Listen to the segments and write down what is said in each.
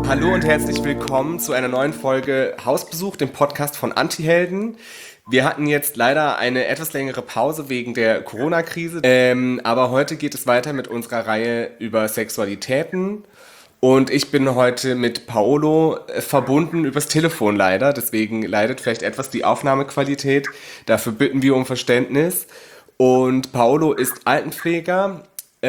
Hallo und herzlich willkommen zu einer neuen Folge Hausbesuch, dem Podcast von Antihelden. Wir hatten jetzt leider eine etwas längere Pause wegen der Corona-Krise, aber heute geht es weiter mit unserer Reihe über Sexualitäten. Und ich bin heute mit Paolo verbunden übers Telefon leider, deswegen leidet vielleicht etwas die Aufnahmequalität. Dafür bitten wir um Verständnis. Und Paolo ist Altenpfleger,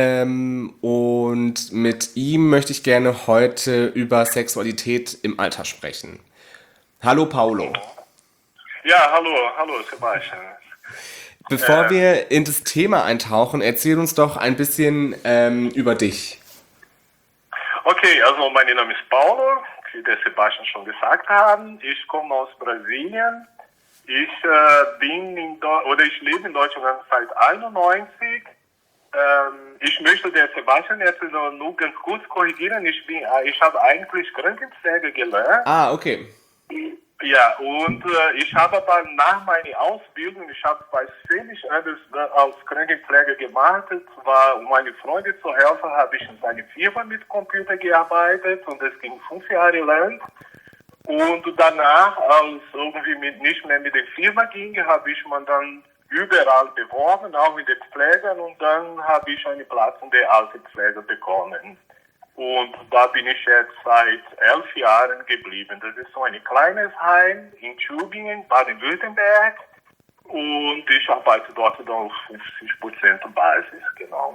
und mit ihm möchte ich gerne heute über Sexualität im Alter sprechen. Hallo Paolo. Ja, hallo Sebastian. Bevor wir in das Thema eintauchen, erzähl uns doch ein bisschen über dich. Okay, also mein Name ist Paulo, wie der Sebastian schon gesagt hat. Ich komme aus Brasilien. Ich ich lebe in Deutschland seit 91. Ich möchte der Sebastian jetzt nur ganz kurz korrigieren. Ich habe eigentlich Krankenpflege gelernt. Ah, okay. Ja, und ich habe aber nach meiner Ausbildung, ich habe was völlig anderes als Krankenpfleger gemacht. Zwar, um meine Freunde zu helfen, habe ich in einer Firma mit Computer gearbeitet und es ging 5 Jahre lang. Und danach, als irgendwie nicht mehr mit der Firma ging, habe ich mich dann überall beworben, auch mit den Pflegern, und dann habe ich einen Platz in der Altenpflege bekommen. Und da bin ich jetzt seit 11 Jahren geblieben. Das ist so ein kleines Heim in Tübingen, Baden-Württemberg. Und ich arbeite dort auf 50% Basis, genau.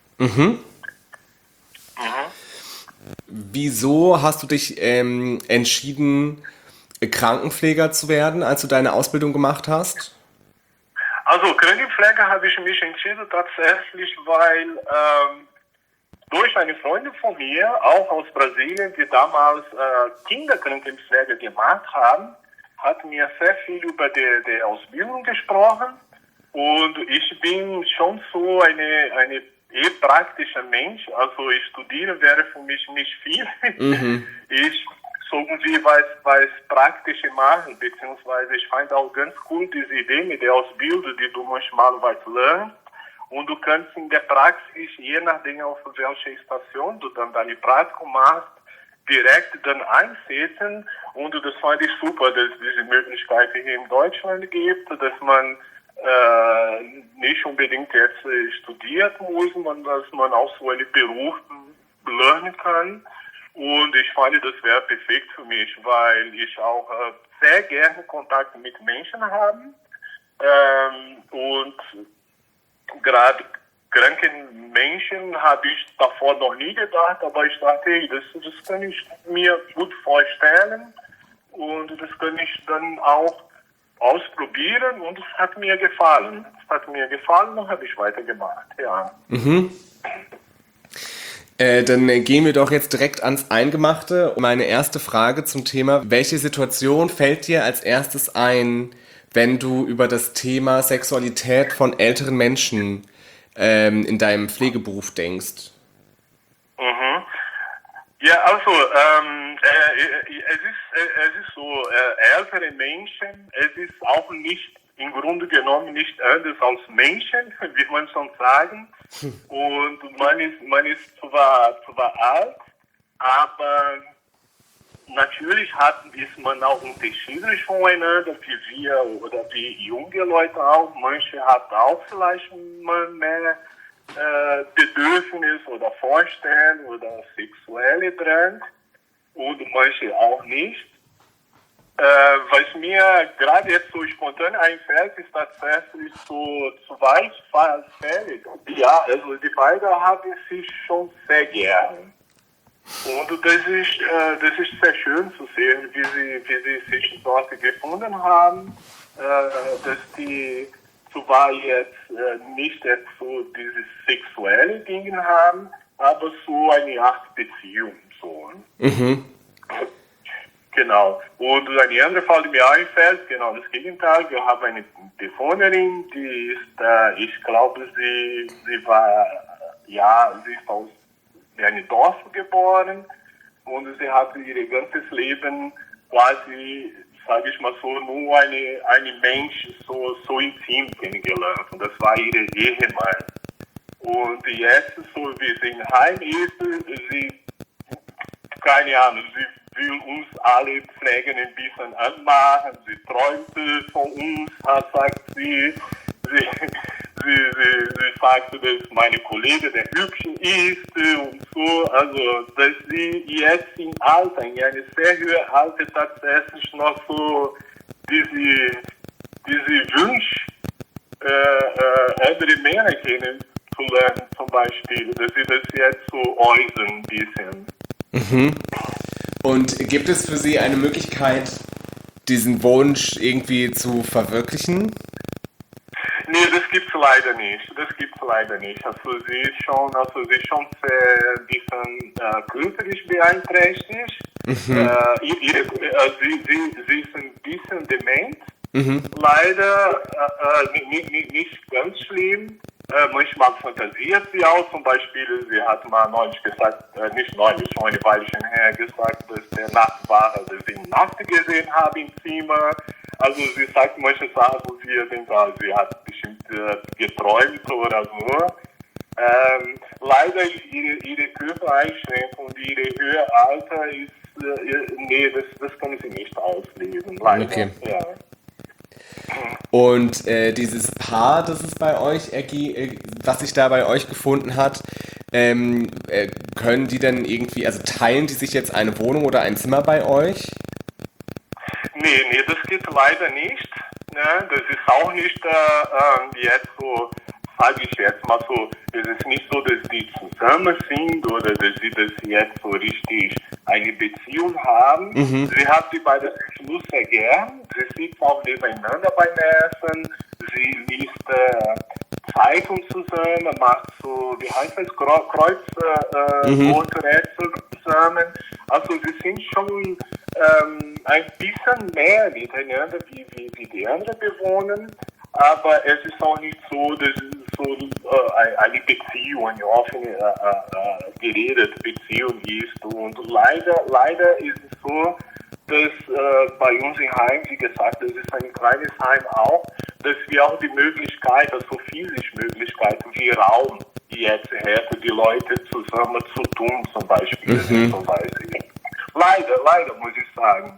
Wieso hast du dich entschieden, Krankenpfleger zu werden, als du deine Ausbildung gemacht hast? Also Krankenpfleger habe ich mich entschieden tatsächlich, weil durch eine Freundin von mir, auch aus Brasilien, die damals Kinderkrankenpflege gemacht haben, hat mir sehr viel über die Ausbildung gesprochen. Und ich bin schon so eine eher praktischer Mensch. Also ich studieren wäre für mich nicht viel. Ich so irgendwie was Praktisches machen, beziehungsweise ich fand auch ganz cool diese Idee mit der Ausbildung, die du manchmal was lernst. Und du kannst in der Praxis, je nachdem auf welcher Station du dann deine Praktikum machst, direkt dann einsetzen. Und das fand ich super, dass es diese Möglichkeit hier in Deutschland gibt, dass man nicht unbedingt jetzt studiert muss, dass man auch so einen Beruf lernen kann. Und ich fand, das wäre perfekt für mich, weil ich auch sehr gerne Kontakt mit Menschen habe. Und gerade kranken Menschen habe ich davor noch nie gedacht, aber ich dachte, hey, das kann ich mir gut vorstellen und das kann ich dann auch ausprobieren und es hat mir gefallen. Und habe ich weitergemacht, ja. Dann gehen wir doch jetzt direkt ans Eingemachte. Meine erste Frage zum Thema: Welche Situation fällt dir als erstes ein, wenn du über das Thema Sexualität von älteren Menschen in deinem Pflegeberuf denkst? Ja, also es ist so, ältere Menschen, es ist auch nicht im Grunde genommen nicht anders als Menschen, wie man schon sagen. Und man ist zwar alt, aber natürlich ist man auch unterschiedlich voneinander, wie wir oder wie junge Leute auch. Manche hat auch vielleicht mehr Bedürfnis oder Vorstellung oder sexuelle Drang und manche auch nicht. Was mir gerade jetzt so spontan einfällt, ist tatsächlich so 2 Fälle. Ja, also die beiden haben sich schon sehr gern. Und das ist sehr schön zu sehen, wie sie sich dort gefunden haben, dass die zwar jetzt nicht jetzt so dieses sexuelle Dinge haben, aber so eine Art Beziehung. So. Genau. Und ein anderer Fall, der mir einfällt, genau das Gegenteil. Wir haben eine Bewohnerin, die ist, ich glaube, sie ist aus einem Dorf geboren und sie hat ihr ganzes Leben quasi, sage ich mal so, nur eine Mensch so intim kennengelernt. Und das war ihr Ehemann. Und jetzt, so wie sie im Heim ist, sie keine Ahnung, sie will uns alle Pflegen ein bisschen anmachen, sie träumte von uns, sagt sie. Sie sagte, dass meine Kollege der Hübsche ist und so, also dass sie jetzt im Alter, in einem sehr hohen Alter tatsächlich noch so diese Wunsch, andere Männer kennenzulernen zum Beispiel, dass sie das jetzt so äußern ein bisschen. Mhm. Und gibt es für Sie eine Möglichkeit, diesen Wunsch irgendwie zu verwirklichen? Nee, das gibt's leider nicht. Also sie ist schon sehr ein bisschen körperlich beeinträchtigt. Mhm. Sie ist ein bisschen dement. Mhm. Leider nicht ganz schlimm. Manchmal fantasiert sie auch. Zum Beispiel, sie hat mal neulich gesagt, nicht neulich, schon eine Weile schon her gesagt, dass der Nachbar, dass sie Nacht gesehen habe im Zimmer. Also sie sagt manche Sachen, wo sie denkt, sie hat bestimmt geträumt oder so. Leider ihre Körpereinschränkung und ihre höhere Alter ist, nee, das kann sie nicht auslesen. Leider. Okay. Ja. Und dieses Paar, das es bei euch, was sich da bei euch gefunden hat, können die denn irgendwie, also teilen die sich jetzt eine Wohnung oder ein Zimmer bei euch? Nee, das geht leider nicht. Ne? Das ist auch nicht jetzt so, sage ich jetzt mal so, es ist nicht so, dass die zusammen sind oder dass sie das jetzt so richtig eine Beziehung haben. Mhm. Sie hat sie bei der Schluss sehr gern. Sie sitzt auch nebeneinander beim Essen. Sie liest Zeitung zusammen, macht so, wie heißt das, Kreuzworträtsel zusammen. Also sie sind schon ein bisschen mehr miteinander wie die anderen Bewohner, aber es ist auch nicht so, dass es so eine Beziehung, eine offene, geredete Beziehung ist. Und leider ist es so, dass bei uns im Heim, wie gesagt, das ist ein kleines Heim auch, dass wir auch die Möglichkeit, also physische Möglichkeit, wie Raum jetzt hätte, die Leute zusammen zu tun, zum Beispiel. So weiß ich. Leider muss ich sagen.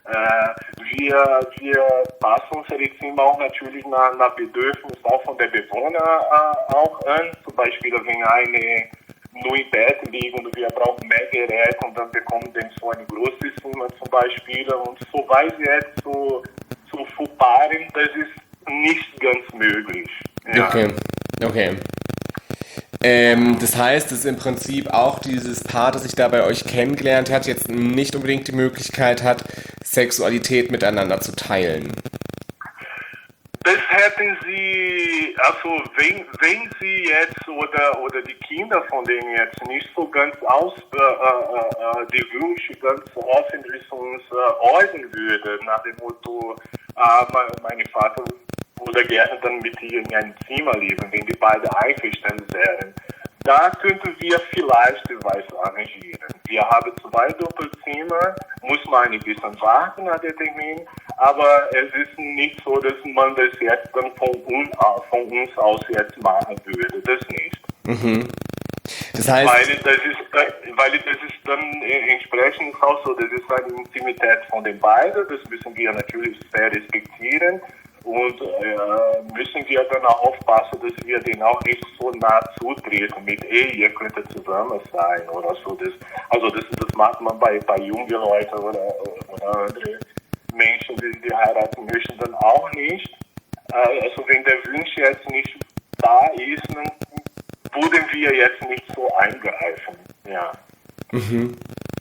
Wir passen unsere Zimmer auch natürlich nach Bedürfnis auch von der Bewohner auch an. Zum Beispiel, wenn eine nur im Bett liegt und wir brauchen mehr Gerät und dann bekommen wir so ein großes Zimmer zum Beispiel. Und so weiß ich jetzt zu verpaaren, das ist nicht ganz möglich. Ja. Okay. Das heißt, dass im Prinzip auch dieses Paar, das sich da bei euch kennengelernt hat, jetzt nicht unbedingt die Möglichkeit hat, Sexualität miteinander zu teilen. Das hätten sie, also wenn sie jetzt oder die Kinder von denen jetzt nicht so ganz die Wünsche ganz öffentlich uns äußern würden, nach dem Motto, mein Vater würde gerne dann mit ihr in einem Zimmer leben, wenn die beiden einverstanden wären. Da könnten wir vielleicht was arrangieren. Wir haben 2 Doppelzimmer, muss man ein bisschen warten nach dem Termin, aber es ist nicht so, dass man das jetzt dann von uns aus jetzt machen würde. Das nicht. Mhm. Das heißt, weil das ist dann entsprechend auch so, das ist eine Intimität von den beiden, das müssen wir natürlich sehr respektieren. Und müssen wir dann auch aufpassen, dass wir denen auch nicht so nah zutreten mit, ihr könntet zusammen sein oder so. Das macht man bei jungen Leuten oder andere Menschen, die heiraten möchten, dann auch nicht. Also wenn der Wunsch jetzt nicht da ist, dann würden wir jetzt nicht so eingreifen. Ja. Mhm.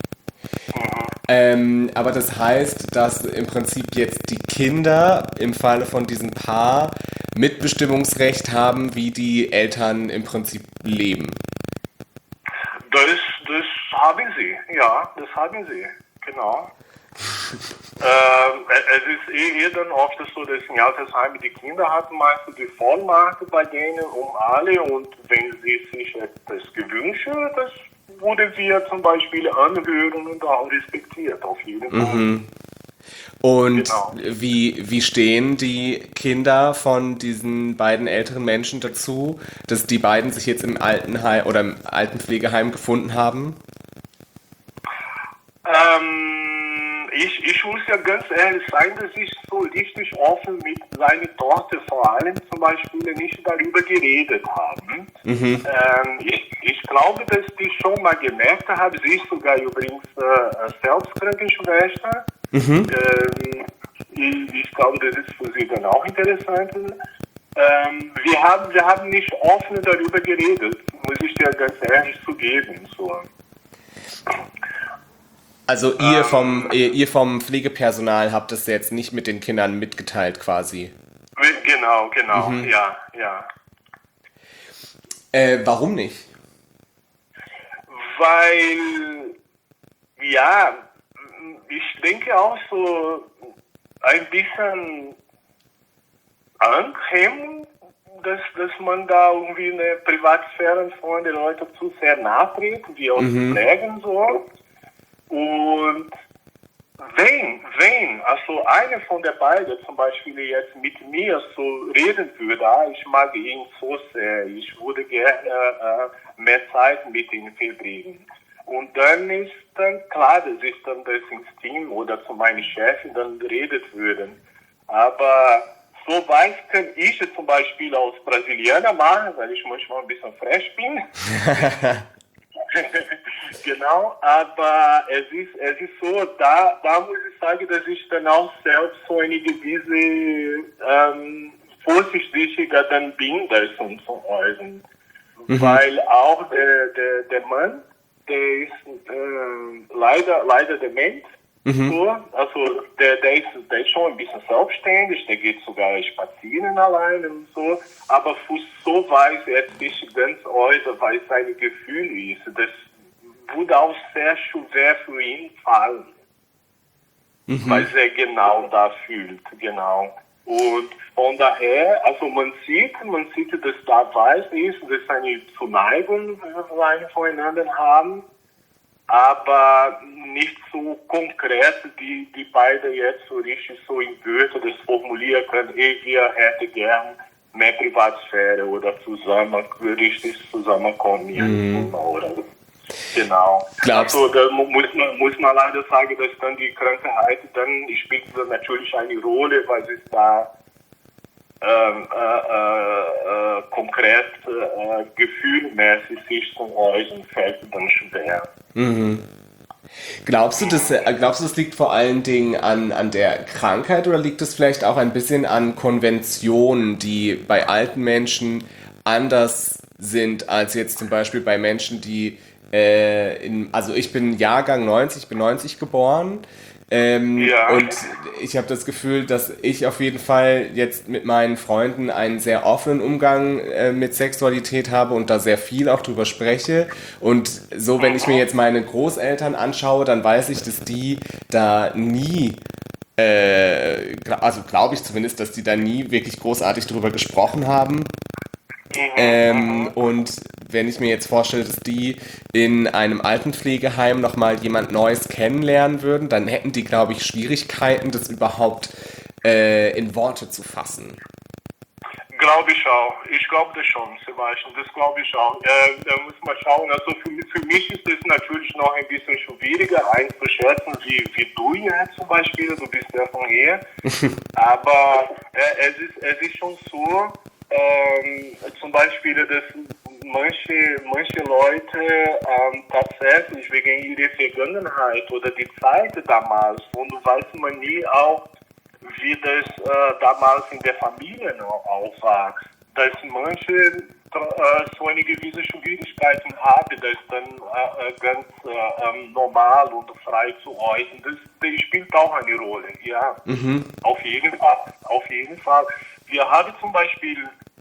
Aber das heißt, dass im Prinzip jetzt die Kinder im Falle von diesem Paar Mitbestimmungsrecht haben, wie die Eltern im Prinzip leben. Das haben sie, ja, das haben sie, genau. Es ist eher dann oft so, dass in Altersheim die Kinder hatten meistens die Vollmacht bei denen alle und wenn sie sich etwas gewünscht, das wurde wir zum Beispiel anhören und auch respektiert, auf jeden Fall. Mhm. Und Genau. wie stehen die Kinder von diesen beiden älteren Menschen dazu, dass die beiden sich jetzt im Altenheim oder im Altenpflegeheim gefunden haben? ja ganz ehrlich sein, dass ich so richtig offen mit seiner Tochter vor allem zum Beispiel nicht darüber geredet habe. Ich glaube, dass die schon mal gemerkt haben, sie ist sogar übrigens selbst Krankenschwester. Ich glaube, das ist für sie dann auch interessant. Wir haben nicht offen darüber geredet, muss ich dir ganz ehrlich zugeben. So. Also ihr vom Pflegepersonal habt es jetzt nicht mit den Kindern mitgeteilt quasi? Genau, ja. Warum nicht? Weil, ja, ich denke auch so ein bisschen Hemmung, dass man da irgendwie eine Privatsphäre von den Leuten zu sehr nahe tritt, wie auch Pflegen so. Und wenn, also einer von der beiden zum Beispiel jetzt mit mir so reden würde, ich mag ihn so sehr, ich würde gerne mehr Zeit mit ihm verbringen. Und dann ist dann klar, dass ich dann das ins Team oder zu meinen Chefin dann redet würden. Aber so weit kann ich es zum Beispiel als Brasilianer machen, weil ich manchmal ein bisschen frech bin. Genau, aber es ist so, da muss ich sagen, dass ich dann auch selbst so eine gewisse vorsichtiger dann bin, das zu äußern. Weil auch der Mann, der ist leider dement. So, also der ist schon ein bisschen selbstständig, der geht sogar spazieren alleine und so, aber für so weiß er sich ganz äußerst, weil seine Gefühle ist, das würde auch sehr schwer für ihn fallen, weil er genau da fühlt, genau. Und von daher, also man sieht, dass da weiß ist, dass eine Zuneigung voneinander haben, aber nicht so konkret, die beide jetzt so richtig so in Wörter das formulieren können, wir hätten gern mehr Privatsphäre oder richtig zusammenkommen. Oder, genau. Glaubst also da muss man leider sagen, dass dann die Krankheit dann spielt natürlich eine Rolle, weil es da konkret gefühlmäßig sich zu äußern fällt dann schwer. Glaubst du, das liegt vor allen Dingen an der Krankheit oder liegt es vielleicht auch ein bisschen an Konventionen, die bei alten Menschen anders sind als jetzt zum Beispiel bei Menschen, die also ich bin Jahrgang 90, ich bin 90 geboren. Und ich habe das Gefühl, dass ich auf jeden Fall jetzt mit meinen Freunden einen sehr offenen Umgang mit Sexualität habe und da sehr viel auch drüber spreche. Und so, wenn ich mir jetzt meine Großeltern anschaue, dann weiß ich, dass die da nie, also glaube ich zumindest, dass die da nie wirklich großartig drüber gesprochen haben. Und wenn ich mir jetzt vorstelle, dass die in einem Altenpflegeheim nochmal jemand Neues kennenlernen würden, dann hätten die, glaube ich, Schwierigkeiten, das überhaupt in Worte zu fassen. Glaube ich auch. Ich glaube das schon, Sebastian. Das glaube ich auch. Da muss man schauen. Also für mich ist es natürlich noch ein bisschen schwieriger einzuschätzen, wie du jetzt zum Beispiel. Du bist ja von hier. Aber es ist schon so, zum Beispiel, dass manche Leute tatsächlich wegen ihrer Vergangenheit oder die Zeit damals, und weiß man nie auch, wie das damals in der Familie auch war, dass manche so eine gewisse Schwierigkeiten haben, das dann ganz normal und frei zu äußern. Das spielt auch eine Rolle, ja. Auf jeden Fall. Wir haben zum Beispiel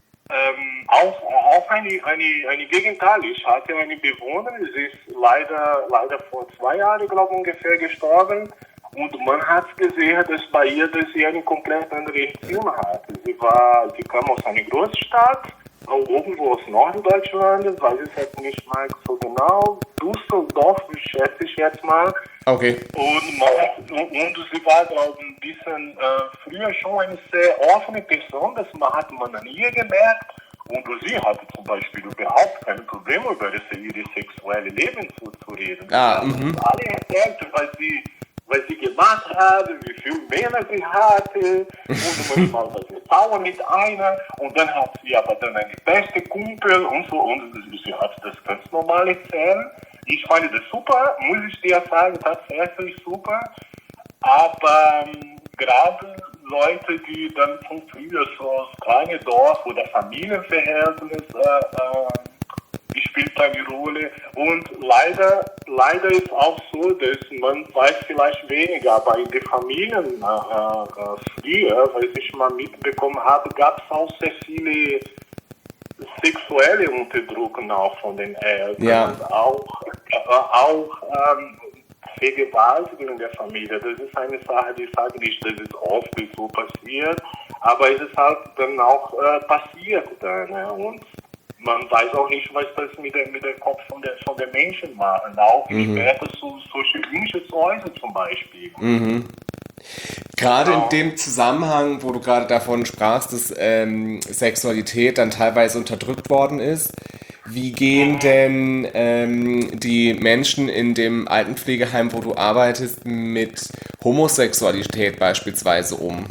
auch eine Gegenteil. Ich hatte eine Bewohnerin, sie ist leider vor 2 Jahren, glaube ich, ungefähr gestorben. Und man hat gesehen, dass bei ihr, dass sie eine komplett andere Erziehung hatte. Sie kam aus einer Großstadt, irgendwo aus Norddeutschland, weiß ich jetzt nicht mal so genau. Düsseldorf, schätze ich jetzt mal. Okay. Und sie war, glaube ich, ein bisschen früher schon eine sehr offene Person, das hat man nie gemerkt. Und sie hatte zum Beispiel überhaupt keine Probleme, über ihre sexuelle Leben zu reden. Alle erzählt, weil sie was sie gemacht habe, wie viele Männer sie hatte und manchmal war sie sauer mit einer und dann hat sie aber dann eine beste Kumpel und so und sie hat das ganz normal erzählt. Ich fand das super, muss ich dir sagen, tatsächlich super, aber gerade Leute, die dann von früher so aus kleinen Dorf oder Familienverhältnis spielt eine Rolle. Und leider ist auch so, dass man weiß vielleicht weniger, aber in den Familien früher, was ich mal mitbekommen habe, gab es auch sehr viele sexuelle Unterdrückung auch von den Eltern. Ja. Und auch Vergewaltigung in der Familie. Das ist eine Sache, die ich sage nicht, dass es oft so passiert, aber es ist halt dann auch passiert. Und man weiß auch nicht, was das mit dem Kopf von der Menschen machen. Auch später solche Wünsche zu äußern zum Beispiel. Mhm. Gerade in dem Zusammenhang, wo du gerade davon sprachst, dass Sexualität dann teilweise unterdrückt worden ist, wie gehen denn die Menschen in dem Altenpflegeheim, wo du arbeitest, mit Homosexualität beispielsweise um?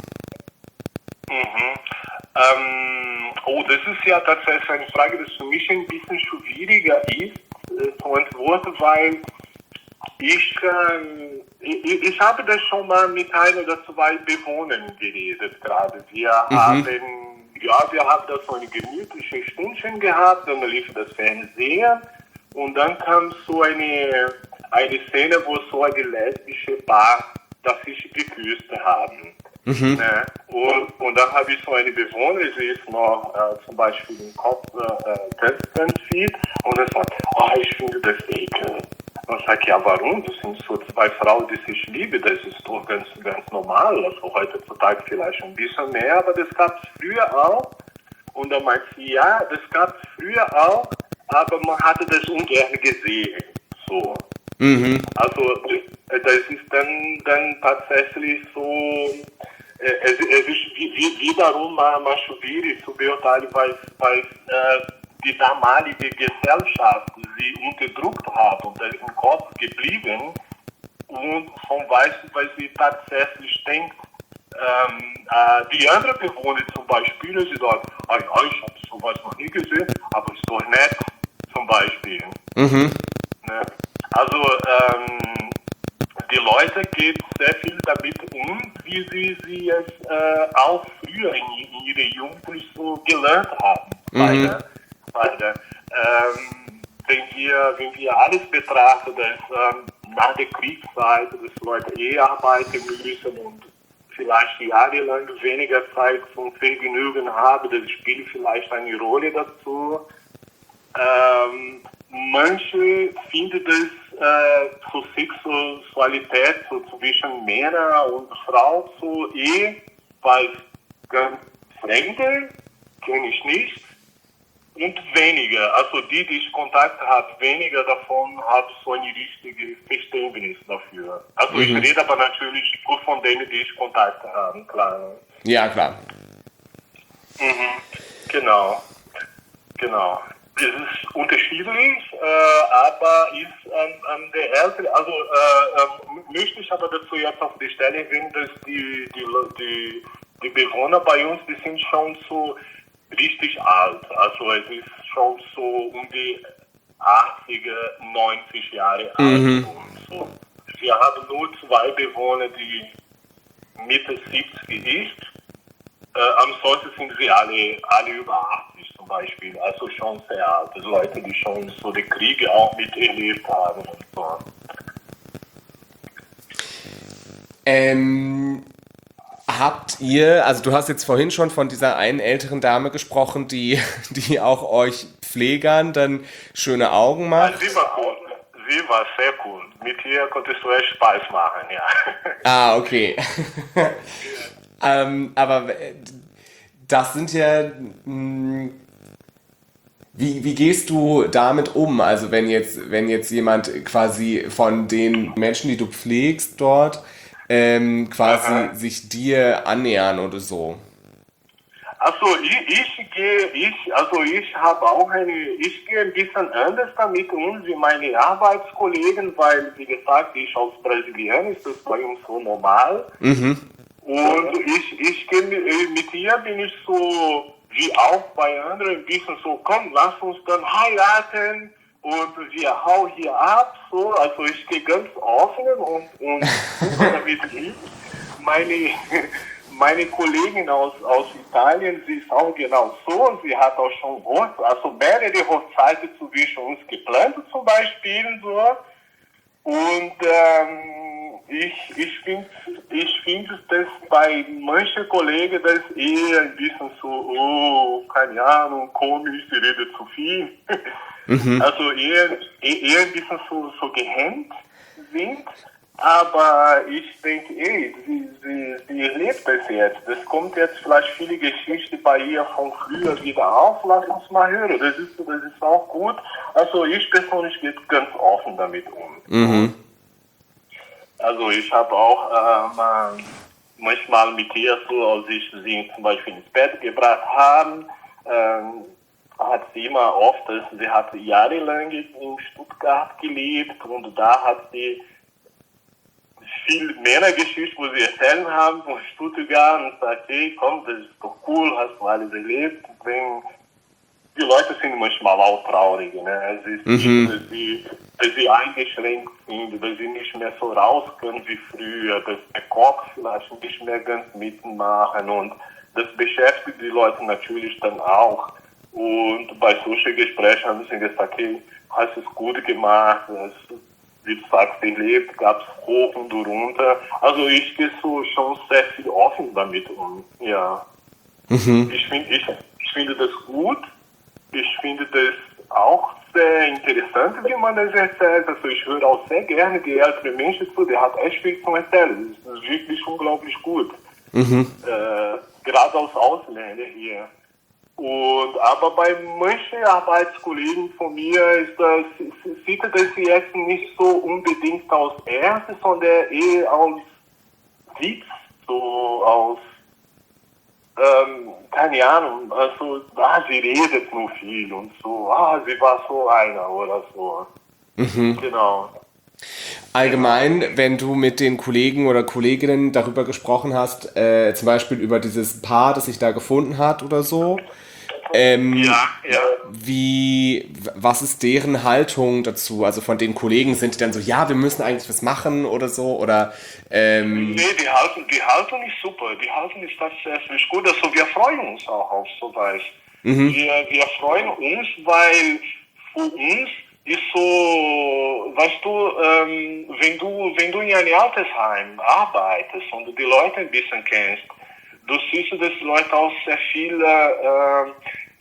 Das ist ja tatsächlich eine Frage, die für mich ein bisschen schwieriger ist zu antworten, weil ich habe das schon mal mit ein oder zwei Bewohnern geredet gerade. Wir haben da so eine gemütliche Stündchen gehabt, dann lief das Fernsehen und dann kam so eine Szene, wo so eine lesbische Paar, das sich geküsst haben. Ne? Und dann habe ich so eine Bewohnerin, sie ist noch zum Beispiel im Kopf ganz fit und er sagt, ich finde das ekel. Und ich sage, ja warum? Das sind so zwei Frauen, die sich lieben, das ist doch ganz normal. Also heutzutage vielleicht ein bisschen mehr, aber das gab es früher auch. Und dann meint sie, ja, das gab es früher auch, aber man hatte das ungern gesehen. So. Also das ist dann tatsächlich so, es ist wiederum mal schwierig zu beurteilen, weil die damalige Gesellschaft sie unterdrückt hat und das im Kopf geblieben und von weißen, weil sie tatsächlich denkt, die andere Bewohner zum Beispiel, sie sagt, ich habe sowas noch nie gesehen, aber ist doch nett, zum Beispiel. Ne? Also die Leute gehen sehr viel damit um, wie sie es auch früher in ihrer Jugend so gelernt haben. Weil, wenn wir alles betrachten, dass nach der Kriegszeit, dass Leute arbeiten müssen und vielleicht jahrelang weniger Zeit zum Vergnügen haben, das spielt vielleicht eine Rolle dazu. Manche finden das zur Sexualität so zwischen Männern und Frauen so weil ganz Fremde kenne ich nicht und weniger. Also die ich Kontakt habe, weniger davon haben so ein richtiges Verständnis dafür. Also ich rede aber natürlich nur von denen, die ich Kontakt habe, klar. Ja, klar. Genau. Es ist unterschiedlich, aber ist an der Ältere, also möchte ich aber dazu jetzt auf die Stelle sehen, dass die Bewohner bei uns, die sind schon so richtig alt. Also es ist schon so um die 80er, 90 Jahre alt. Und so. Wir haben nur zwei Bewohner, die Mitte 70 ist. Ansonsten sind sie alle über 80 zum Beispiel, also schon sehr alte Leute, die schon so die Kriege auch miterlebt haben und so. Habt ihr, also du hast jetzt vorhin schon von dieser einen älteren Dame gesprochen, die auch euch Pflegern dann schöne Augen macht? Sie war cool. Sie war sehr cool. Mit ihr konntest du echt Spaß machen, ja. Ah, okay. Aber das sind ja, wie gehst du damit um? Also wenn jetzt jemand quasi von den Menschen, die du pflegst dort, quasi sich dir annähern oder so? Also ich habe auch ich gehe ein bisschen anders damit um wie meine Arbeitskollegen, weil, wie gesagt, ich als Brasilianer ist das bei uns so normal. Und ich gehe mit ihr bin ich so, wie auch bei anderen, ein bisschen so, komm, lass uns dann heiraten und wir hauen hier ab, so, also ich gehe ganz offen und super damit hin. Meine, meine Kollegin aus Italien, sie ist auch genau so, sie hat auch schon mehrere Hochzeiten zwischen uns geplant zum Beispiel, so. Und ich finde, dass bei manchen Kollegen das eher ein bisschen so, oh, keine Ahnung, komisch, sie redet zu viel. Also eher ein bisschen so gehemmt sind. Aber ich denke, sie erlebt das jetzt. Das kommt jetzt vielleicht viele Geschichten bei ihr von früher wieder auf. Lass uns mal hören. Das ist auch gut. Also ich persönlich gehe ganz offen damit um. Also ich habe auch manchmal mit ihr so, als ich sie zum Beispiel ins Bett gebracht habe, hat sie immer oft, sie hat jahrelang in Stuttgart gelebt und da hat sie viel Männergeschichten, wo sie erzählen haben von Stuttgart und sagt, hey, komm, das ist doch cool, hast du alles erlebt. Die Leute sind manchmal auch traurig, ne? Es ist nicht, dass sie eingeschränkt sind, dass sie nicht mehr so raus können wie früher, dass der Kopf vielleicht nicht mehr ganz mitmachen und das beschäftigt die Leute natürlich dann auch. Und bei solchen Gesprächen haben sie gesagt, hey, hast es gut gemacht, wie du sagst, erlebt, gab es hoch und runter. Also ich gehe so schon sehr viel offen damit um, ja. Ich finde das gut. Ich finde das auch sehr interessant, wie man das erzählt. Also ich höre auch sehr gerne die älteren Menschen zu, der hat echt viel zu erzählen. Das ist wirklich unglaublich gut. Gerade als Ausländer hier. Aber bei manchen Arbeitskollegen von mir sieht das jetzt nicht so unbedingt als Ernst, sondern eher als Witz, so als, keine Ahnung, also, sie redet nur viel und so, sie war so einer oder so. Genau. Allgemein, wenn du mit den Kollegen oder Kolleginnen darüber gesprochen hast, zum Beispiel über dieses Paar, das sich da gefunden hat oder so, was ist deren Haltung dazu? Also von den Kollegen sind die dann so, ja, wir müssen eigentlich was machen oder so, oder? Nee, die Haltung ist super, die Haltung ist tatsächlich gut, also wir freuen uns auch auf sowas. Wir freuen uns, weil für uns ist so, weißt du, wenn du in einem Altersheim arbeitest und du die Leute ein bisschen kennst, du siehst, dass die Leute auch sehr viele,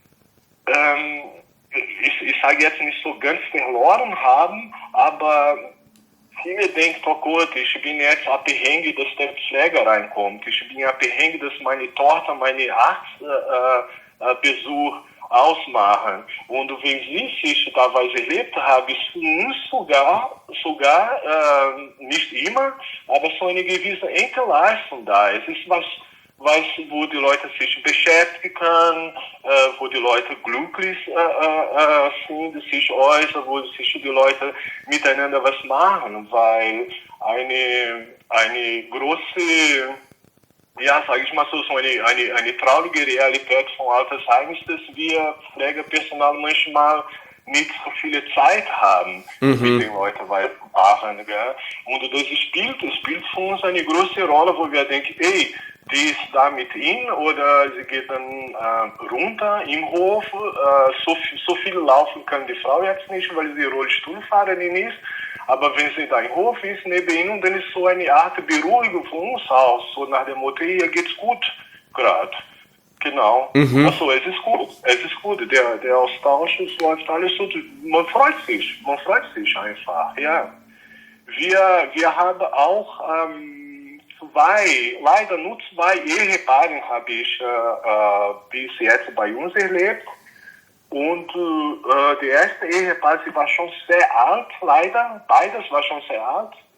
ich sage jetzt nicht so ganz verloren haben, aber viele denken, oh Gott, ich bin jetzt abhängig, dass der Pfleger reinkommt. Ich bin abhängig, dass meine Tochter meine Arztbesuch ausmachen. Und wenn sie sich teilweise erlebt haben, ist für uns sogar nicht immer, aber so eine gewisse Enkelleistung da. Es ist was, wo die Leute sich beschäftigen, wo die Leute glücklich sind, sich äußern, wo sich die Leute miteinander was machen, weil eine große, ja, sage ich mal so eine traurige Realität von Altersheim ist, dass wir Pflegepersonal manchmal nicht so viele Zeit haben, mit den Leuten weitermachen. Und das spielt für uns eine große Rolle, wo wir denken, ey, die ist da mit ihnen oder sie geht dann runter im Hof. So viel laufen kann die Frau jetzt nicht, weil sie Rollstuhlfahrerin ist. Aber wenn sie da im Hof ist, neben ihnen, dann ist so eine Art Beruhigung von uns aus. So nach dem Motto, ihr geht's gut gerade. Genau. Also es ist gut. Der Austausch, es läuft alles so. Man freut sich einfach, ja. Wir haben auch leider nur zwei Ehepaare habe ich bis jetzt bei uns erlebt. Und der erste Ehepaar, sie war schon sehr alt, leider. Beides war schon sehr alt.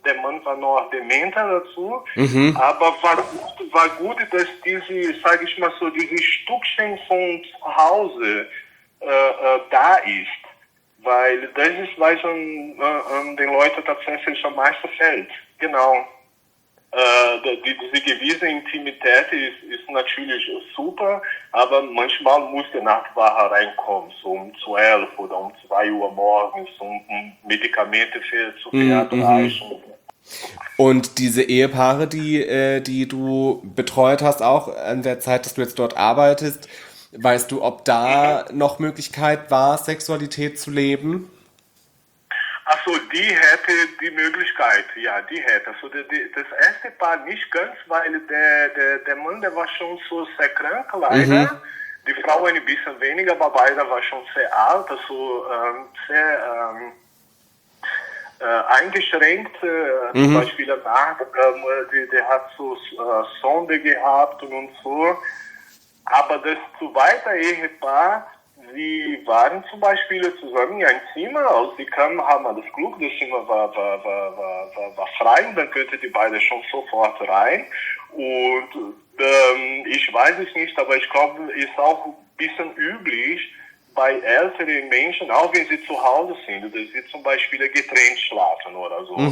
der Mann war noch dementer dazu, aber war gut, dass diese, sage ich mal so, diese Stückchen von zu Hause da ist, weil das ist, was den Leuten tatsächlich am meisten fällt. Genau. Diese gewisse Intimität ist natürlich super, aber manchmal muss der Nachtwache reinkommen, so um 12 oder um 2 Uhr morgens, um Medikamente zu verabreichen. Und diese Ehepaare, die du betreut hast, auch in der Zeit, dass du jetzt dort arbeitest, weißt du, ob da noch Möglichkeit war, Sexualität zu leben? Also die hätte die Möglichkeit, ja, die hätte. Also das erste Paar nicht ganz, weil der Mann, der war schon so sehr krank, leider. Die Frau ein bisschen weniger, aber beide war schon sehr alt, also sehr eingeschränkt. Zum Beispiel danach, der hat so Sonde gehabt und so. Aber das zweite Ehepaar, sie waren zum Beispiel zusammen in einem Zimmer, als sie kamen, haben alles Glück, das Zimmer war frei, dann könnten die beiden schon sofort rein. Und ich weiß es nicht, aber ich glaube, es ist auch ein bisschen üblich bei älteren Menschen, auch wenn sie zu Hause sind, dass sie zum Beispiel getrennt schlafen oder so.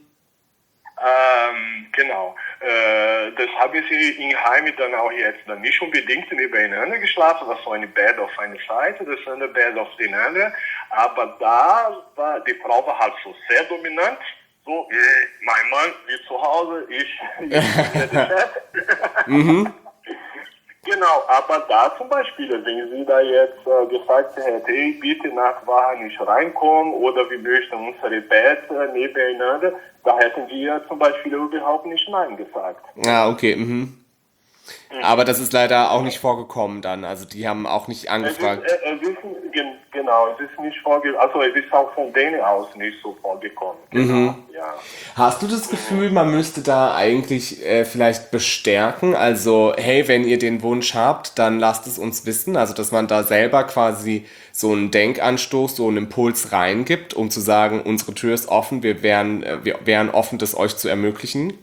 Genau. Das haben sie in Heim dann auch jetzt dann nicht unbedingt nebeneinander geschlafen, das war ein Bett auf einer Seite, das andere Bett auf den anderen, aber da war die Frau war halt so sehr dominant, so, mein Mann, wie zu Hause, ich bin der Chef. Genau, aber da zum Beispiel, wenn sie da jetzt gesagt hätte, hey, bitte Nachtwache nicht reinkommen oder wir möchten unsere Bett nebeneinander, da hätten wir zum Beispiel überhaupt nicht Nein gesagt. Ah, okay. Aber das ist leider auch nicht vorgekommen dann, also die haben auch nicht angefragt. Genau, es ist nicht vorgekommen, also es ist auch von denen aus nicht so vorgekommen. Genau, ja. Hast du das Gefühl, man müsste da eigentlich vielleicht bestärken? Also, hey, wenn ihr den Wunsch habt, dann lasst es uns wissen. Also, dass man da selber quasi so einen Denkanstoß, so einen Impuls reingibt, um zu sagen, unsere Tür ist offen, wir wären offen, das euch zu ermöglichen.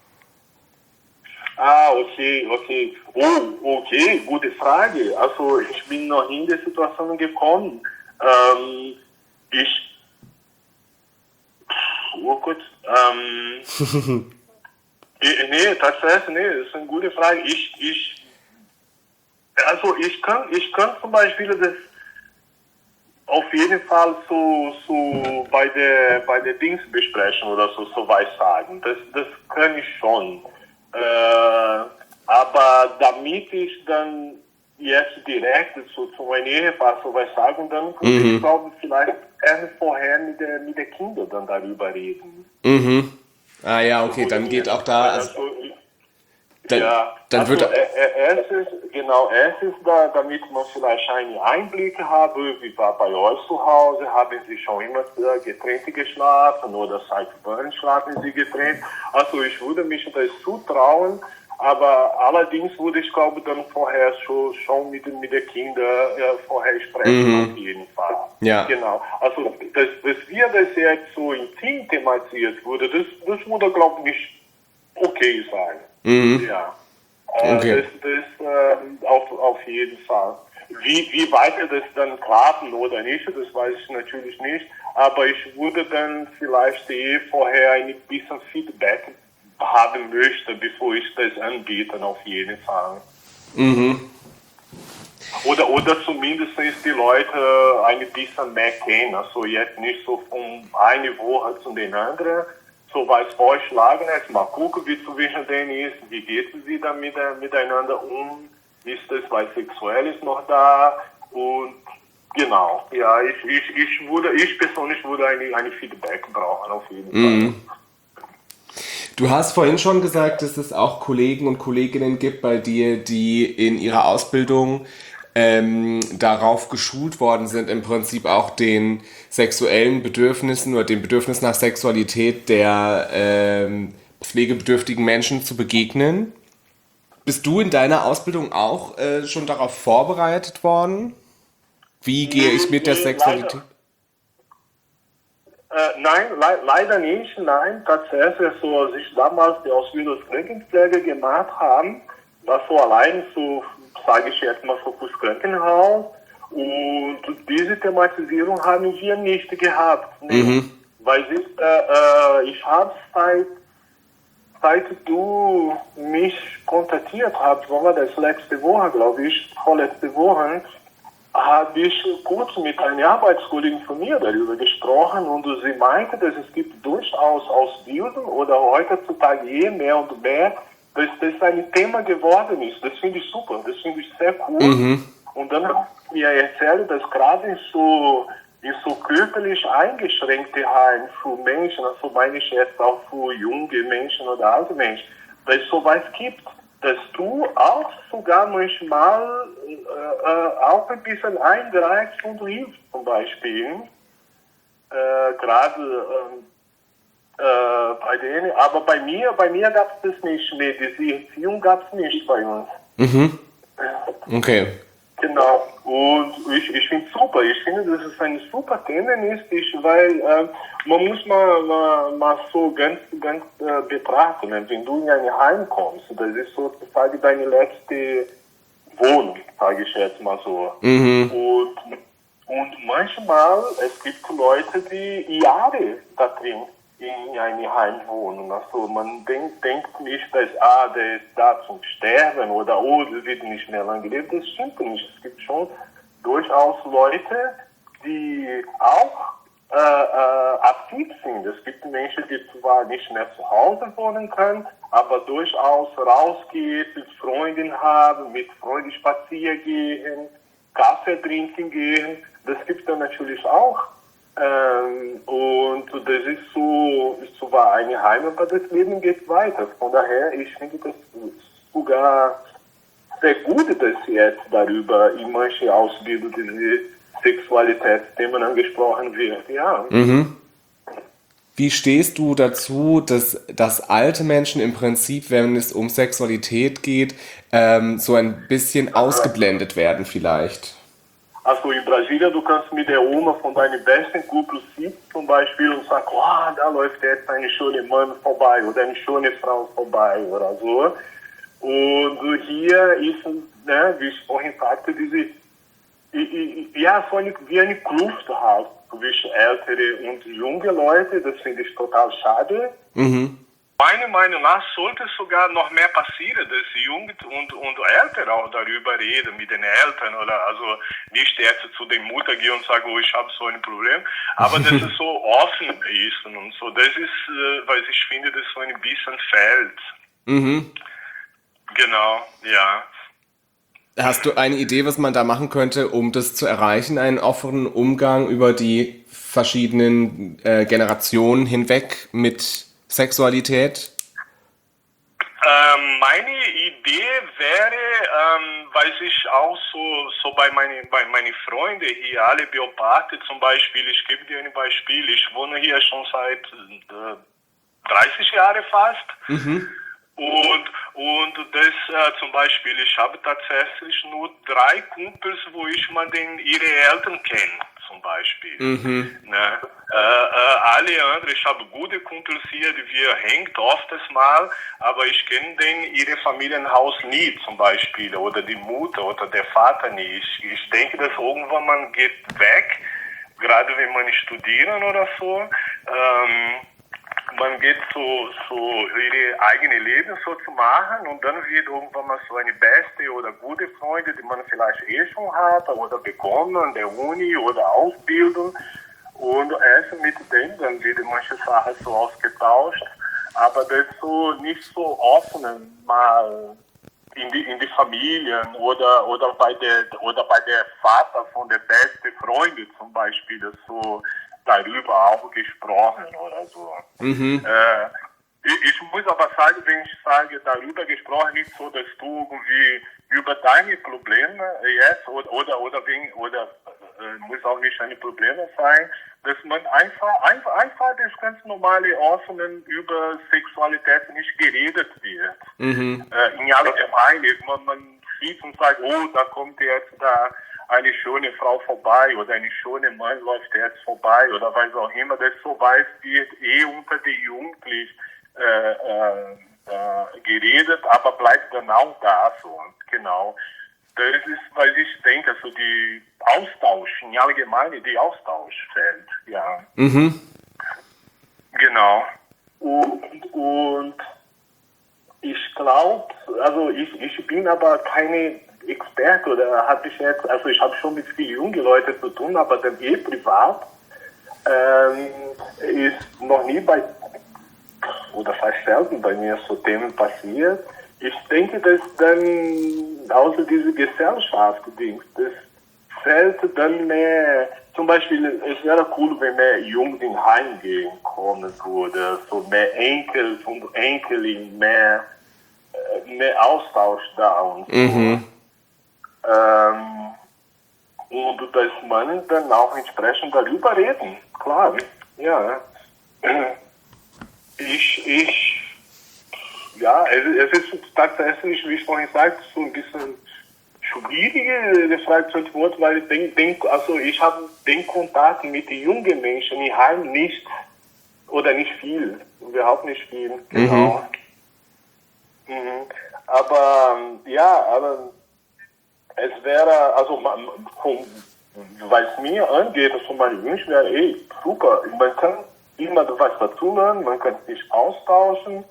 Ah, okay. Oh, okay, gute Frage. Also ich bin noch in der Situation gekommen. Nee, tatsächlich, nee, das ist eine gute Frage. Also ich kann zum Beispiel das auf jeden Fall so bei der Dingsbesprechung oder so weit sagen. Das kann ich schon. Aber damit ich dann jetzt direkt zu meinem Ehepaar so was sagen, dann könnte ich glaube vielleicht erst vorher mit der Kinder dann darüber reden. Ah ja, okay, dann geht auch da. Also, dann wird erstens da, damit man vielleicht einen Einblick habe, wie war bei euch zu Hause, haben Sie schon immer getrennt geschlafen oder seit wann schlafen Sie getrennt? Also ich würde mich das zutrauen, aber allerdings würde ich glaube dann vorher schon mit den Kindern vorher sprechen, auf jeden Fall. Ja. Genau. Also dass wir das jetzt so intim thematisiert wurde, das würde glaube ich nicht okay sein. Ja. Okay. Das auf jeden Fall. Wie weiter das dann klappen oder nicht, das weiß ich natürlich nicht. Aber ich würde dann vielleicht vorher ein bisschen Feedback haben möchte, bevor ich das anbiete, auf jeden Fall. Oder zumindest die Leute ein bisschen mehr kennen. Also jetzt nicht so von einer Woche zu den anderen. So was vorschlagen, jetzt mal gucken, wie zwischen denen ist, wie geht sie dann miteinander um, ist das was Sexuelles noch da und genau, ja, ich persönlich würde eine Feedback brauchen, auf jeden Fall. Du hast vorhin schon gesagt, dass es auch Kollegen und Kolleginnen gibt bei dir, die in ihrer Ausbildung darauf geschult worden sind, im Prinzip auch den sexuellen Bedürfnissen oder dem Bedürfnis nach Sexualität der pflegebedürftigen Menschen zu begegnen. Bist du in deiner Ausbildung auch schon darauf vorbereitet worden? Wie gehe ich mit der Sexualität? Nein, leider nicht. Nein, tatsächlich, so, als ich damals die Ausbildung als Krankenpfleger gemacht habe, war so allein so, sage ich jetzt mal, so fürs Krankenhaus. Und diese Thematisierung haben wir nicht gehabt. Nee. Weil ich habe seit du mich kontaktiert hast, war das letzte Woche, glaube ich, vorletzte Woche, habe ich kurz mit einer Arbeitskollegin von mir darüber gesprochen und sie meinte, dass es gibt durchaus Ausbildung oder heutzutage mehr und mehr, dass das ein Thema geworden ist. Das finde ich super, das finde ich sehr cool. Und dann hat sie mir erzählt, dass gerade in so körperlich eingeschränkte Heim für Menschen, also meine ich jetzt auch für junge Menschen oder alte Menschen, dass es sowas gibt, dass du auch sogar manchmal auch ein bisschen eingreifst und hilfst zum Beispiel. Gerade bei denen, aber bei mir gab es das nicht. Nee, diese Erziehung gab es nicht bei uns. Okay. Genau, und ich finde es super. Ich finde, dass es ein super Thema ist, weil man muss mal so ganz betrachten, wenn du in ein Heim kommst, das ist sozusagen deine letzte Wohnung, sage ich jetzt mal so. Und manchmal, es gibt Leute, die Jahre da drin in einem Heim wohnen. Also man denkt nicht, dass der ist da zum Sterben oder der wird nicht mehr lange leben. Das stimmt nicht. Es gibt schon durchaus Leute, die auch aktiv sind. Es gibt Menschen, die zwar nicht mehr zu Hause wohnen können, aber durchaus rausgehen, mit Freunden haben, mit Freunden spazieren gehen, Kaffee trinken gehen. Das gibt es dann natürlich auch. Und das ist so war eine Heim, aber das Leben geht weiter. Von daher, ich finde das sogar sehr gut, dass jetzt darüber in manchen Ausbildungen diese Sexualitätsthemen angesprochen wird. Ja. Wie stehst du dazu, dass alte Menschen im Prinzip, wenn es um Sexualität geht, so ein bisschen ausgeblendet werden vielleicht? Also in Brasilien, du kannst mit der Oma von deinem besten Kumpel sitzen zum Beispiel und sagen, da läuft jetzt eine schöne Mann vorbei oder eine schöne Frau vorbei oder so. Und hier ist, wie ich vorhin sagte, wie eine Kluft halt zwischen ältere und junge Leute. Das finde ich total schade. Meiner Meinung nach sollte es sogar noch mehr passieren, dass Junge und Ältere auch darüber reden mit den Eltern oder also nicht jetzt zu den Mutter gehen und sagen, ich habe so ein Problem, aber dass es so offen ist und so. Das ist, weil ich finde, das so ein bisschen fehlt. Genau, ja. Hast du eine Idee, was man da machen könnte, um das zu erreichen, einen offenen Umgang über die verschiedenen Generationen hinweg mit Sexualität? Meine Idee wäre, weil ich auch so bei meinen Freunden hier, alle Biopathen zum Beispiel, ich gebe dir ein Beispiel, ich wohne hier schon seit 30 Jahren fast. Und das zum Beispiel, ich habe tatsächlich nur 3 Kumpels, wo ich ihre Eltern kenne, zum Beispiel. Alle anderen, ich habe gute Kumpels hier, wir hängen oft mal, aber ich kenne ihre Familienhaus nie, zum Beispiel, oder die Mutter oder der Vater nie. Ich denke, dass irgendwann man geht weg, gerade wenn man studieren oder so. Man geht so ihre eigene Leben so zu machen und dann wird irgendwann mal so eine beste oder gute Freunde, die man vielleicht schon hat oder bekommen an der Uni oder Ausbildung und erst mit denen dann wird manche Sachen so ausgetauscht, aber das so nicht so offen mal in die Familien oder bei der Vater von der besten Freunde zum Beispiel, das so darüber auch gesprochen oder so. Ich muss aber sagen, wenn ich sage, darüber gesprochen, nicht so, dass du irgendwie über deine Probleme jetzt oder muss auch nicht eine Probleme sein, dass man einfach das ganz normale Offenen über Sexualität nicht geredet wird. In allgemein, man sieht und sagt, da kommt jetzt da eine schöne Frau vorbei oder eine schöne Mann läuft jetzt vorbei oder was auch immer, das so weit wird unter die Jugendlichen geredet, aber bleibt dann auch da so. Genau. Das ist, weil ich denke, so die Austausch, in allgemein die Austausch fällt, ja. Genau. Und ich glaube, also ich bin aber keine Experte oder habe ich jetzt, also ich habe schon mit vielen jungen Leuten zu tun, aber dann privat ist noch nie oder fast selten bei mir so Themen passiert. Ich denke, dass dann außer diese Gesellschaft-Dings, das fällt dann mehr, zum Beispiel, es wäre cool, wenn mehr Jungen in Heimgehen kommen würde, so mehr Enkel und Enkelin, mehr Austausch da und so. Und dass man dann auch entsprechend darüber reden, klar, ja. Ja, es ist tatsächlich, wie ich vorhin sagte, so ein bisschen schwierige Frage zu antworten, weil ich habe den Kontakt mit den jungen Menschen im Heim nicht nicht viel, überhaupt nicht viel, genau. Aber es wäre, also was mir angeht, also mein Wunsch wäre, super, man kann immer was dazu lernen, man kann sich austauschen.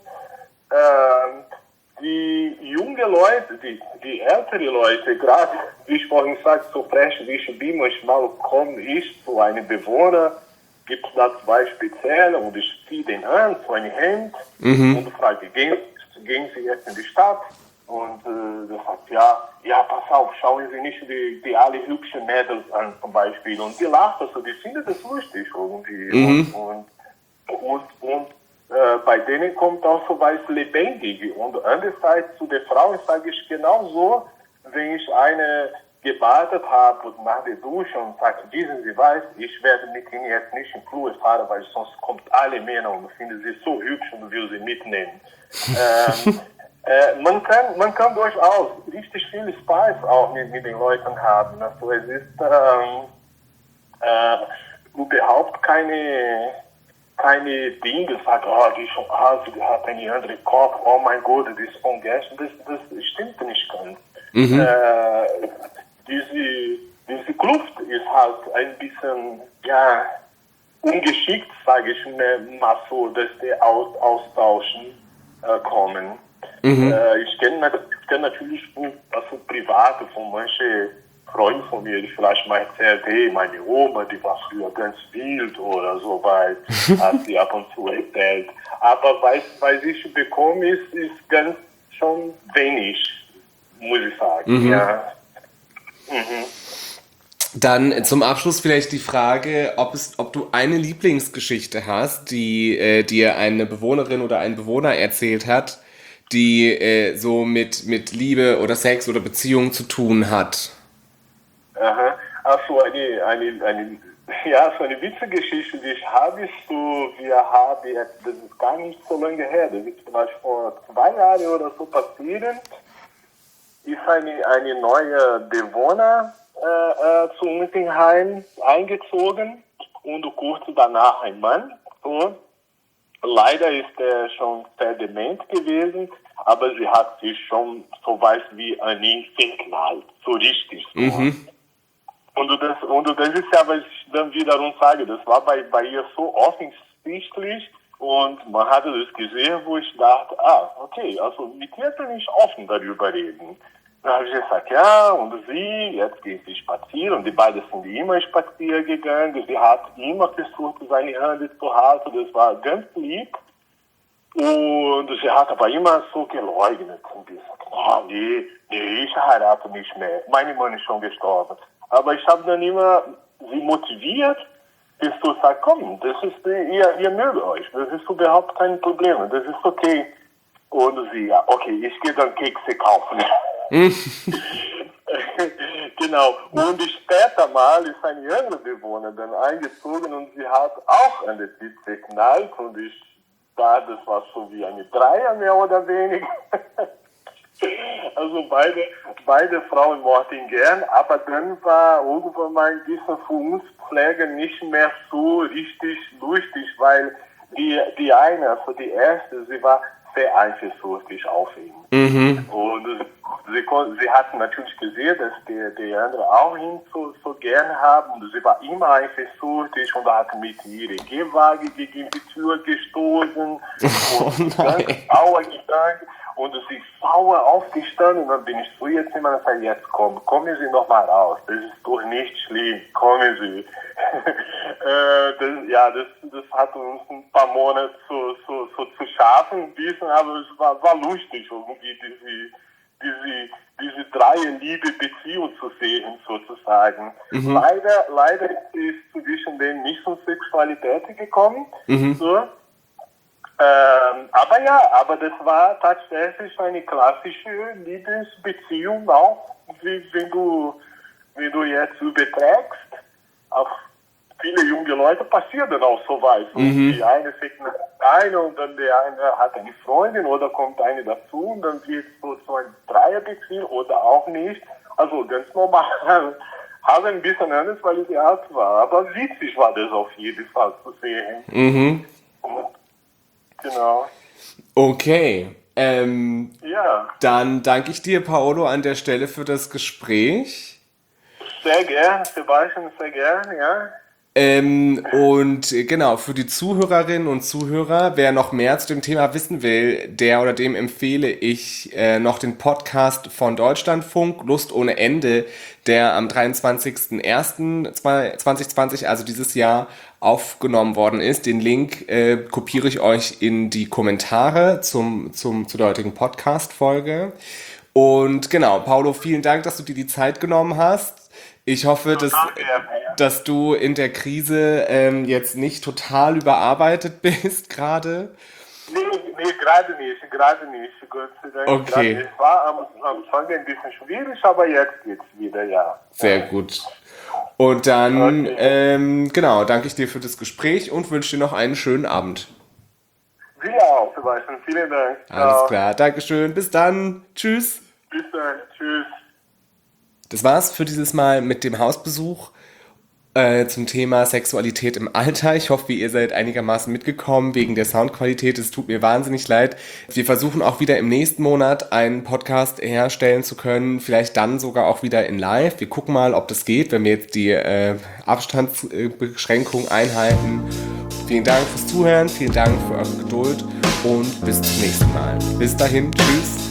Die jungen Leute, die ältere Leute, gerade wie ich vorhin sagte, so frech wie ich bin, manchmal komme ich zu einem Bewohner, gibt es da zwei spezielle und ich ziehe den an, so ein Hemd und frage, gehen Sie jetzt in die Stadt? Und der sagt, ja, pass auf, schauen Sie nicht die alle hübschen Mädels an zum Beispiel. Und die lacht, also die finden das lustig irgendwie. Und bei denen kommt auch so was Lebendiges. Und andererseits zu der Frau sage ich genauso, wenn ich eine gebadet habe und nach der Dusche und sage, wissen Sie was, ich werde mit Ihnen jetzt nicht im Flur fahren, weil sonst kommt alle Männer und finden sie so hübsch und will sie mitnehmen. Man kann durchaus richtig viel Spaß auch mit den Leuten haben. Also es ist überhaupt keine Dinge, sagt, die ist schon alt, die hat einen anderen Kopf, oh mein Gott, die ist von gestern. Das stimmt nicht ganz. Diese Kluft ist halt ein bisschen, ungeschickt, sage ich mal so, dass die austauschen kommen. Ich kenne natürlich also Private von manchen Freunden von mir, die vielleicht mal erzählt, hey, meine Oma, die war früher ganz wild oder so, weil hat sie ab und zu erzählt. Aber was ich bekomme, ist ganz schon wenig, muss ich sagen. Ja. Dann zum Abschluss vielleicht die Frage, ob du eine Lieblingsgeschichte hast, die dir eine Bewohnerin oder ein Bewohner erzählt hat, die so mit Liebe oder Sex oder Beziehung zu tun hat. Aha. Also so eine witzige Geschichte, die ich habe, ist so, das ist gar nicht so lange her, das ist vielleicht vor 2 Jahren oder so passiert, ist eine neue Bewohner zu uns in Heim eingezogen und kurz danach ein Mann. So. Leider ist er schon sehr dement gewesen, aber sie hat sich schon so weit wie an ihn verknallt, so richtig. So. Und das ist ja, was ich dann wiederum sage, das war bei ihr so offensichtlich und man hatte das gesehen, wo ich dachte, okay, also mit ihr kann ich offen darüber reden. Dann habe ich gesagt, ja, und sie, jetzt geht sie spazieren und die beiden sind immer spazieren gegangen. Sie hat immer versucht, seine Hand zu halten, das war ganz lieb. Und sie hat aber immer so geleugnet und gesagt, nee, ich heirate nicht mehr, mein Mann ist schon gestorben. Aber ich habe dann immer sie motiviert, bis du sagst, komm, das ist, ihr mögt euch, das ist überhaupt kein Problem, das ist okay. Und sie, ja, okay, ich gehe dann Kekse kaufen. Genau. Und später mal ist eine andere Bewohner dann eingezogen und sie hat auch an der Tür geknallt und das war so wie eine Dreier mehr oder weniger. Also beide Frauen mochten ihn gern, aber dann war irgendwann mal ein bisschen für uns Pflege nicht mehr so richtig lustig, weil die eine, also die erste, sie war sehr eifersüchtig auf ihn. Und sie hat natürlich gesehen, dass die andere auch ihn so gern haben. Und sie war immer eifersüchtig und hat mit ihrer Gehwaage gegen die Tür gestoßen und ganz sauer gegangen. Und sie ist sauer aufgestanden und dann bin ich zu ihr und gesagt, jetzt kommen Sie noch mal raus, das ist doch nicht schlimm, kommen Sie. Das hat uns ein paar Monate so zu schaffen ein bisschen, aber es war lustig, irgendwie diese Dreierliebe-Beziehung zu sehen, sozusagen. Leider ist zwischen denen nicht so Sexualität gekommen, so. Aber das war tatsächlich eine klassische Liebesbeziehung auch, wie wenn du jetzt überträgst, auf viele junge Leute passiert dann auch so weit. Die eine fängt mit einer und dann der eine hat eine Freundin oder kommt eine dazu und dann wird so ein Dreierbeziehung oder auch nicht. Also ganz normal. Habe ein bisschen anders, weil ich alt war. Aber witzig war das auf jeden Fall zu sehen. Genau. Okay. Ja. Dann danke ich dir, Paolo, an der Stelle für das Gespräch. Sehr gern, Sebastian, sehr gern, ja. Und genau, für die Zuhörerinnen und Zuhörer, wer noch mehr zu dem Thema wissen will, der oder dem empfehle ich noch den Podcast von Deutschlandfunk, Lust ohne Ende, der am 23.01.2020, also dieses Jahr, aufgenommen worden ist. Den Link kopiere ich euch in die Kommentare zur heutigen Podcast-Folge. Und genau, Paolo, vielen Dank, dass du dir die Zeit genommen hast. Ich hoffe, dass du in der Krise jetzt nicht total überarbeitet bist gerade. Nee, gerade nicht, Gott sei Dank. Okay. Es war am Anfang ein bisschen schwierig, aber jetzt geht's wieder, ja. Sehr gut. Und dann, genau, danke ich dir für das Gespräch und wünsche dir noch einen schönen Abend. Sie auch, Sebastian. Vielen Dank. Alles klar, Dankeschön. Bis dann. Tschüss. Bis dann. Tschüss. Das war's für dieses Mal mit dem Hausbesuch zum Thema Sexualität im Alter. Ich hoffe, ihr seid einigermaßen mitgekommen wegen der Soundqualität. Es tut mir wahnsinnig leid. Wir versuchen auch wieder im nächsten Monat einen Podcast herstellen zu können. Vielleicht dann sogar auch wieder in Live. Wir gucken mal, ob das geht, wenn wir jetzt die Abstandsbeschränkung einhalten. Vielen Dank fürs Zuhören. Vielen Dank für eure Geduld und bis zum nächsten Mal. Bis dahin. Tschüss.